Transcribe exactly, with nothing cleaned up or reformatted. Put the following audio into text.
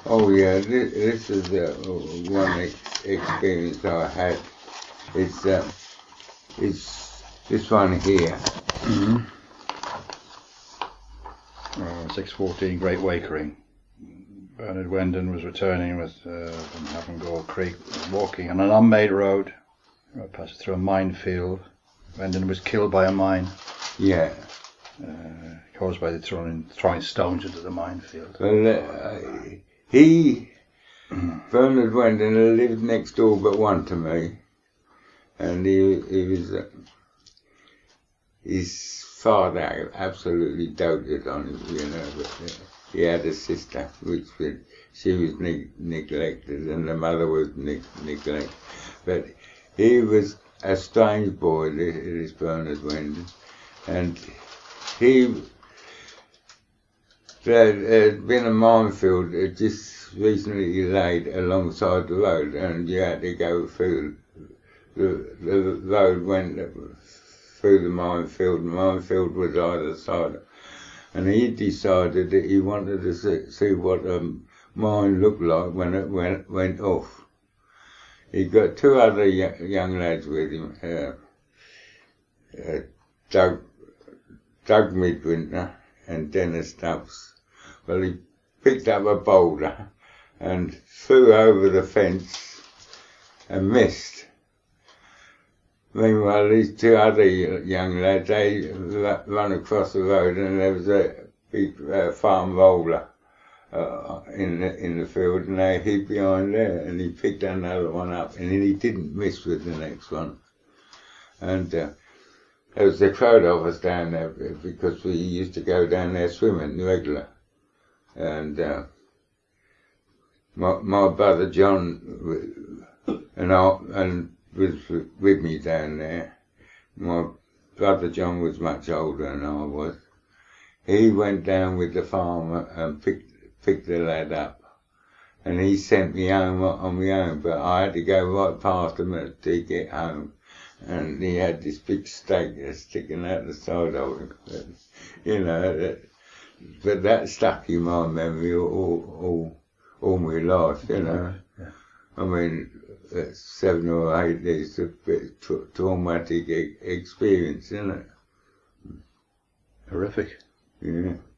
Oh yeah, this, this is uh, one ex- experience I had. It's uh, it's this one here. Mm-hmm. Oh, six fourteen Great Wakering. Bernard Wendon was returning with uh, from Havengore Creek, walking on an unmade road, passed through a minefield. Wendon was killed by a mine. Yeah. Uh, caused by the throwing, throwing stones into the minefield. Well, uh, he, Bernard Wendon, lived next door but one to me, and he, he was, uh, his father absolutely doted on him, you know, but uh, he had a sister, which was, she was ne- neglected, and the mother was ne- neglected, but he was a strange boy, this Bernard Wendon, and he, there had been a minefield that just recently laid alongside the road, and you had to go through. The, the road went through the minefield, the minefield was either side. And he decided that he wanted to see, see what a mine looked like when it went, went off. He got two other young lads with him, uh, uh, Doug, Doug Midwinter and Dennis Stubbs. Well, he picked up a boulder and threw over the fence and missed. Meanwhile, these two other young lads, they run across the road, and there was a big uh, farm roller uh, in the in the field, and they hid behind there, and he picked another one up, and he didn't miss with the next one. And uh, there was a crowd of us down there because we used to go down there swimming regular. And uh, my my brother John and I and was with me down there. My brother John was much older than I was. He went down with the farmer and picked picked the lad up, and he sent me home on my own. But I had to go right past him to get home, and he had this big stake sticking out the side of him. But, you know, that, but that stuck in my memory all all all my life. You know, Yeah. I mean. Uh, seven or eight days of tra- traumatic e- experience, isn't it? Horrific. Yeah.